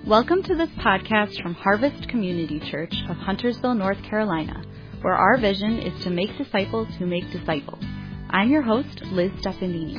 Welcome to this podcast from Harvest Community Church of Huntersville, North Carolina, where our vision is to make disciples who make disciples. I'm your host, Liz Stefanini.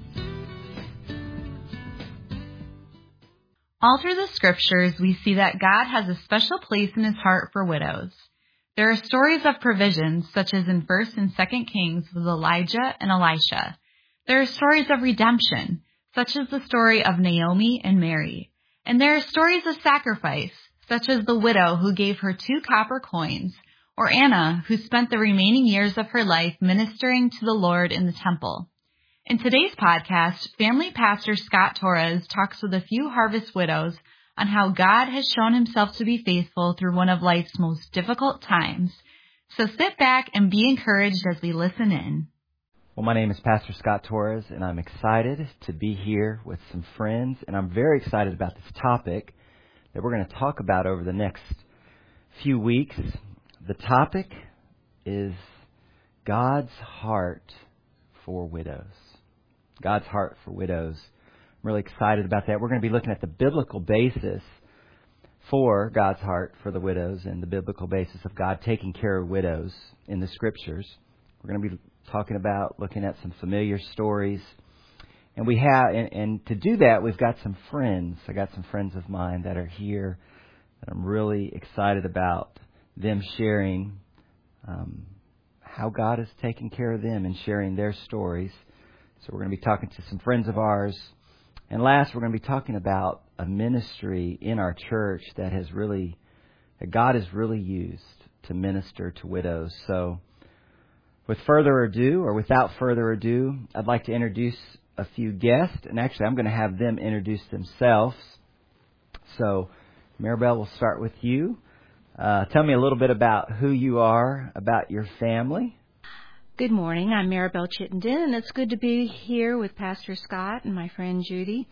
All through the scriptures, we see that God has a special place in his heart for widows. There are stories of provisions, such as in 1st and 2nd Kings with Elijah and Elisha. There are stories of redemption, such as the story of Naomi and Mary. And there are stories of sacrifice, such as the widow who gave her 2 copper coins, or Anna, who spent the remaining years of her life ministering to the Lord in the temple. In today's podcast, family pastor Scott Torres talks with a few Harvest widows on how God has shown himself to be faithful through one of life's most difficult times. So sit back and be encouraged as we listen in. Well, my name is Pastor Scott Torres, and I'm excited to be here with some friends, and I'm very excited about this topic that we're going to talk about over the next few weeks. The topic is God's heart for widows. God's heart for widows. I'm really excited about that. We're going to be looking at the biblical basis for God's heart for the widows and the biblical basis of God taking care of widows in the Scriptures. We're going to be talking about looking at some familiar stories. And we have, and to do that, we've got some friends. I got some friends of mine that are here that I'm really excited about them sharing how God has taken care of them and sharing their stories. So we're going to be talking to some friends of ours. And last, we're going to be talking about a ministry in our church that God has really used to minister to widows. So without further ado, I'd like to introduce a few guests. And actually, I'm going to have them introduce themselves. So, Maribel, we'll start with you. Tell me a little bit about who you are, about your family. Good morning. I'm Maribel Chittenden, and it's good to be here with Pastor Scott and my friend Judy.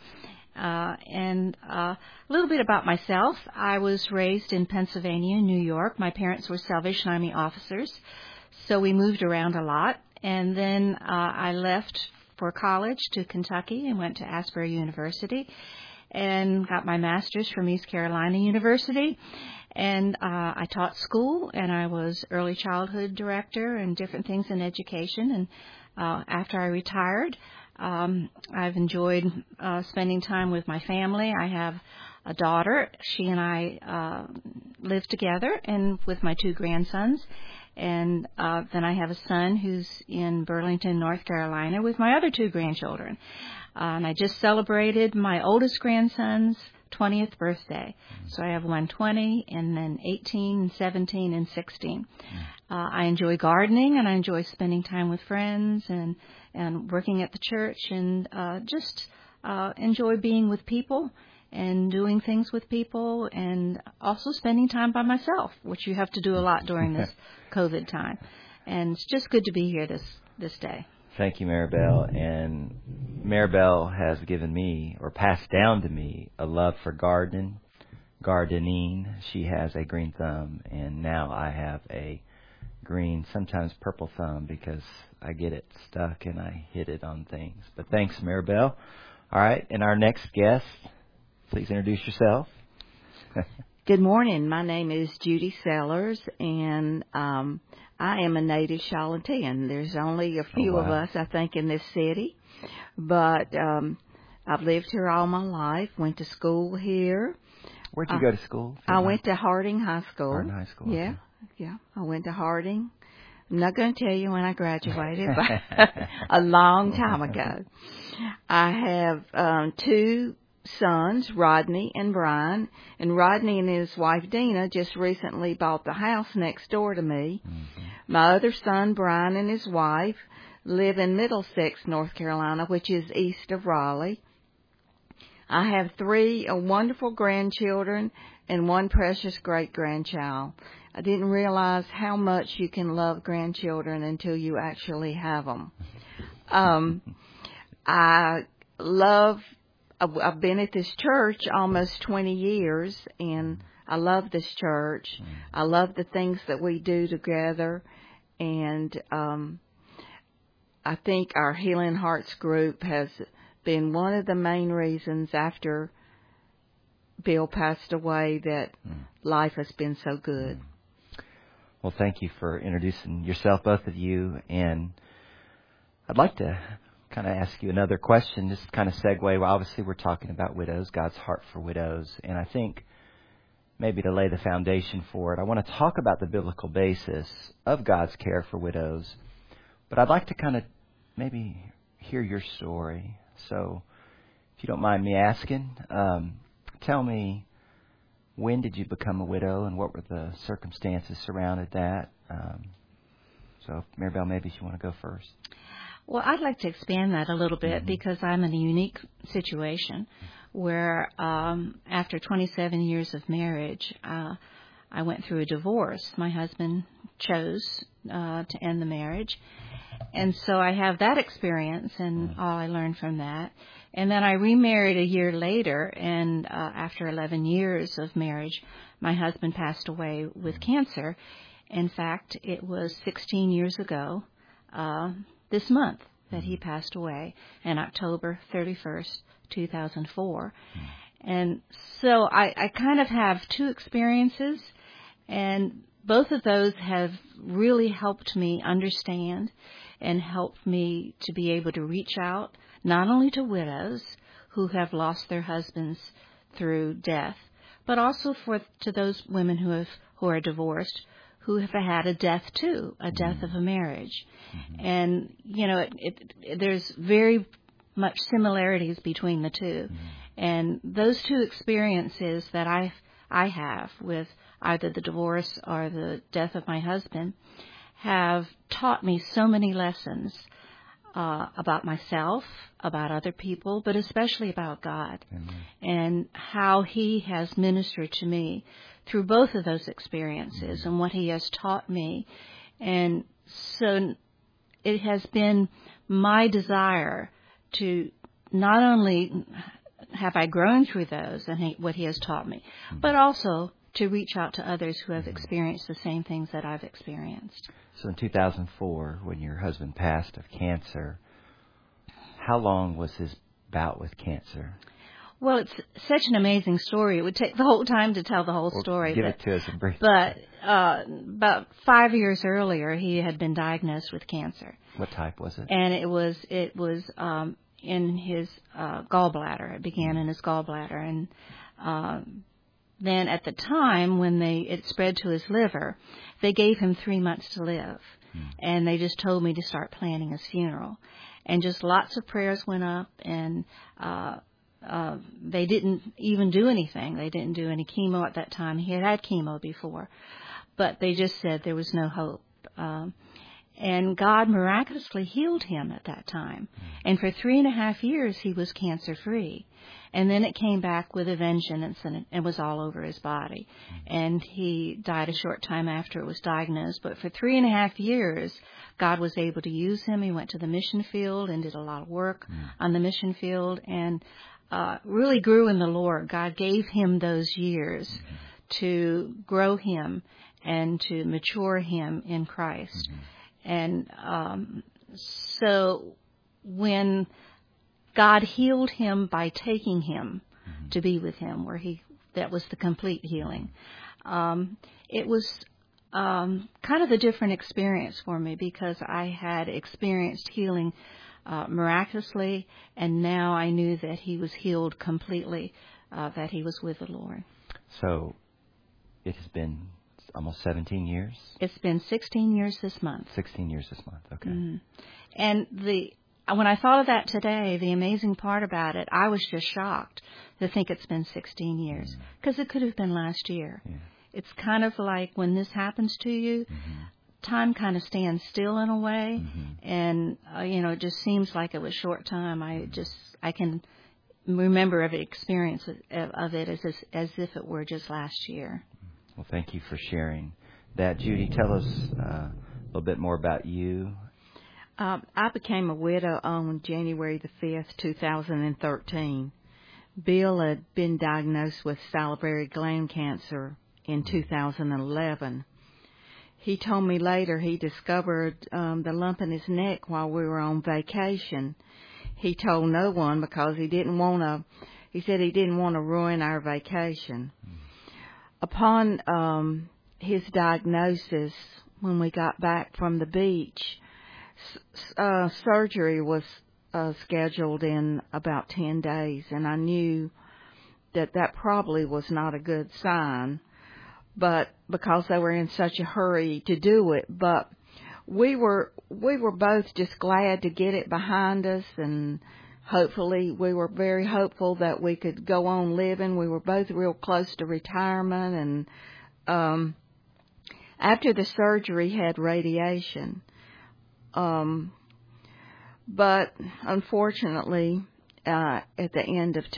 And a little bit about myself. I was raised in Pennsylvania, New York. My parents were Salvation Army officers, so we moved around a lot. And then I left for college to Kentucky and went to Asbury University and got my master's from East Carolina University. And I taught school, and I was early childhood director and different things in education. And after I retired, I've enjoyed spending time with my family. I have a daughter. She and I live together, and with my 2 grandsons. And then I have a son who's in Burlington, North Carolina, with my other 2 grandchildren. And I just celebrated my oldest grandson's 20th birthday. So I have one 20, and then 18, 17, and 16. I enjoy gardening, and I enjoy spending time with friends and working at the church, and just enjoy being with people and doing things with people, and also spending time by myself, which you have to do a lot during this COVID time. And it's just good to be here this day. Thank you, Maribel. And Maribel has given me, or passed down to me, a love for gardening. She has a green thumb, and now I have a green, sometimes purple thumb, because I get it stuck and I hit it on things. But thanks, Maribel. All right, and our next guest, please introduce yourself. Good morning. My name is Judy Sellers, and I am a native Charlottean. There's only a few of us, I think, in this city. But I've lived here all my life, went to school here. Where'd you go to school? I went to Harding High School. Harding High School. Yeah, yeah. I went to Harding. I'm not going to tell you when I graduated, but a long time ago. I have 2 sons, Rodney and Brian, and Rodney and his wife Dina just recently bought the house next door to me. Mm-hmm. My other son, Brian, and his wife live in Middlesex, North Carolina, which is east of Raleigh. I have 3 wonderful grandchildren and 1 precious great-grandchild. I didn't realize how much you can love grandchildren until you actually have them. I've been at this church almost 20 years, and I love this church. I love the things that we do together, and I think our Healing Hearts group has been one of the main reasons after Bill passed away that life has been so good. Well, thank you for introducing yourself, both of you. And I'd like to kind of ask you another question, just kind of segue. Well, obviously, we're talking about widows, God's heart for widows. And I think maybe to lay the foundation for it, I want to talk about the biblical basis of God's care for widows. But I'd like to kind of maybe hear your story. So if you don't mind me asking, tell me, when did you become a widow and what were the circumstances surrounding that? So, Maribel, maybe if you want to go first. Well, I'd like to expand that a little bit because I'm in a unique situation where after 27 years of marriage, I went through a divorce. My husband chose to end the marriage. And so I have that experience and all I learned from that. And then I remarried a year later, and after 11 years of marriage, my husband passed away with cancer. In fact, it was 16 years ago this month that he passed away, on October 31st, 2004. And so I kind of have two experiences, and both of those have really helped me understand and helped me to be able to reach out not only to widows who have lost their husbands through death, but also to those women who are divorced, who have had a death too, a death of a marriage. And, you know, there's very much similarities between the two. And those two experiences that I have with either the divorce or the death of my husband have taught me so many lessons about myself, about other people, but especially about God. And how He has ministered to me through both of those experiences and what He has taught me. And so it has been my desire to not only have I grown through those and what He has taught me, but also to reach out to others who have experienced the same things that I've experienced. So in 2004, when your husband passed of cancer, how long was his bout with cancer? Well, it's such an amazing story. It would take the whole time to tell the whole story. Give it to us in brief. But about 5 years earlier, he had been diagnosed with cancer. What type was it? And it was in his gallbladder. It began in his gallbladder, and then at the time when it spread to his liver, they gave him 3 months to live, and they just told me to start planning his funeral, and just lots of prayers went up, and they didn't even do anything. They didn't do any chemo at that time. He had had chemo before, but they just said there was no hope. And God miraculously healed him at that time. And for 3.5 years, he was cancer-free. And then it came back with a vengeance, and it was all over his body. And he died a short time after it was diagnosed. But for 3.5 years, God was able to use him. He went to the mission field and did a lot of work on the mission field and really grew in the Lord. God gave him those years to grow him and to mature him in Christ. And so when God healed him by taking him to be with him, that was the complete healing. It was kind of a different experience for me because I had experienced healing miraculously, and now I knew that he was healed completely, that he was with the Lord. So it has been almost 17 years? It's been 16 years this month. 16 years this month, okay. And when I thought of that today, the amazing part about it, I was just shocked to think it's been 16 years, because it could have been last year. It's kind of like when this happens to you, time kind of stands still in a way, and it just seems like it was short time. I can remember every experience of it as if it were just last year. Well, thank you for sharing that. Judy, tell us a little bit more about you. I became a widow on January the 5th, 2013. Bill had been diagnosed with salivary gland cancer in 2011. He told me later he discovered the lump in his neck while we were on vacation. He told no one because he didn't want to He said he didn't want to ruin our vacation. Upon his diagnosis, when we got back from the beach, surgery was scheduled in about 10 days, and I knew that probably was not a good sign, but because they were in such a hurry to do it. But we were both just glad to get it behind us, and hopefully we were very hopeful that we could go on living. We were both real close to retirement, and after the surgery had radiation. But unfortunately, at the end of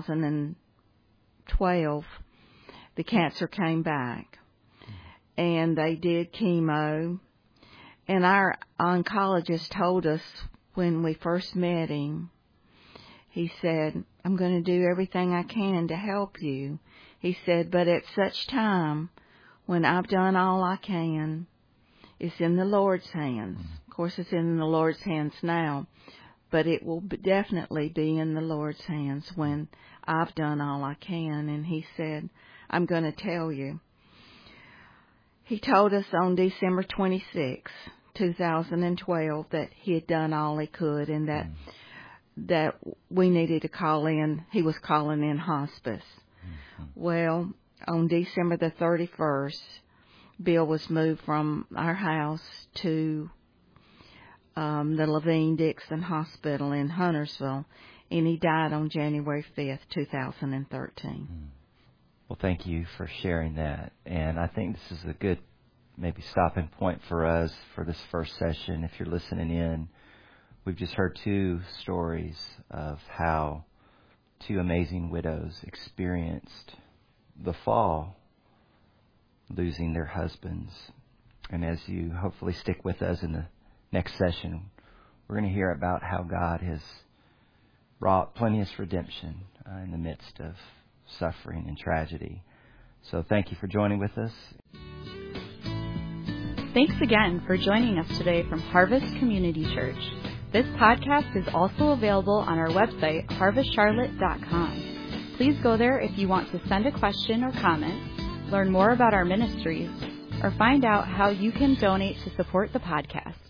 2012, the cancer came back, and they did chemo. And our oncologist told us when we first met him, he said, "I'm going to do everything I can to help you." He said, "But at such time, when I've done all I can, it's in the Lord's hands." Of course, it's in the Lord's hands now, but it will definitely be in the Lord's hands when I've done all I can. And he said, "I'm going to tell you." He told us on December 26, 2012, that he had done all he could, and that we needed to call in. He was calling in hospice. Well, on December the 31st, Bill was moved from our house to the Levine Dixon Hospital in Huntersville, and he died on January 5th, 2013. Well, thank you for sharing that. And I think this is a good maybe stopping point for us for this first session. If you're listening in, we've just heard two stories of how two amazing widows experienced the fall, losing their husbands. And as you hopefully stick with us in the next session, we're going to hear about how God has wrought plenteous redemption in the midst of suffering and tragedy. So thank you for joining with us. Thanks again for joining us today from Harvest Community Church. This podcast is also available on our website, harvestcharlotte.com. Please go there if you want to send a question or comment, learn more about our ministries, or find out how you can donate to support the podcast.